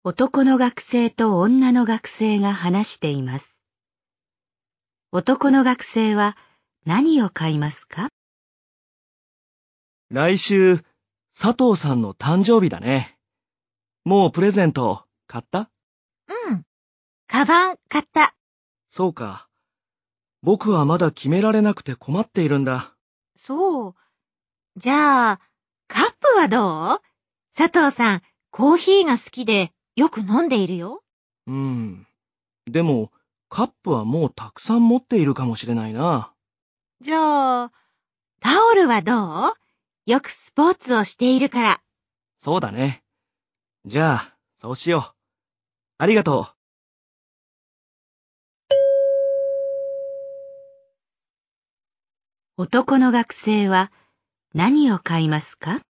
男の学生と女の学生が話しています。男の学生は何を買いますか？ 来週、佐藤さんの誕生日だね。もうプレゼント買った？ うん。カバン買った。 そうか。僕はまだ決められなくて困っているんだ。 そう。じゃあ、カップはどう？佐藤さん、コーヒーが好きでよく飲んでいるよ。 でも、カップはもうたくさん持っているかもしれないな。 じゃあ、タオルはどう？よくスポーツをしているから。 そうだね。じゃあ、そうしよう。ありがとう。 男の学生は何を買いますか？